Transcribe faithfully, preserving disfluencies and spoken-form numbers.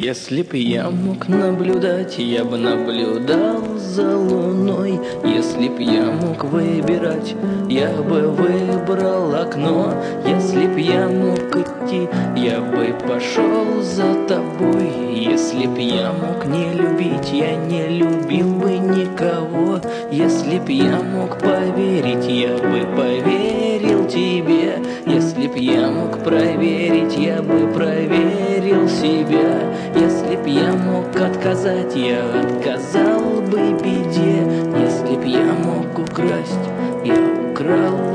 Если б я мог наблюдать, я бы наблюдал за луной. Если б я мог выбирать, я бы выбрал окно. Если б я мог идти, я бы пошел за тобой. Если б я мог не любить, я не любил бы никого. Если б я мог поверить, я бы поверил тебе. Если б я мог проверить, я бы проверил себя. Если б я мог отказать, я отказал бы беде. Если б я мог украсть, я украл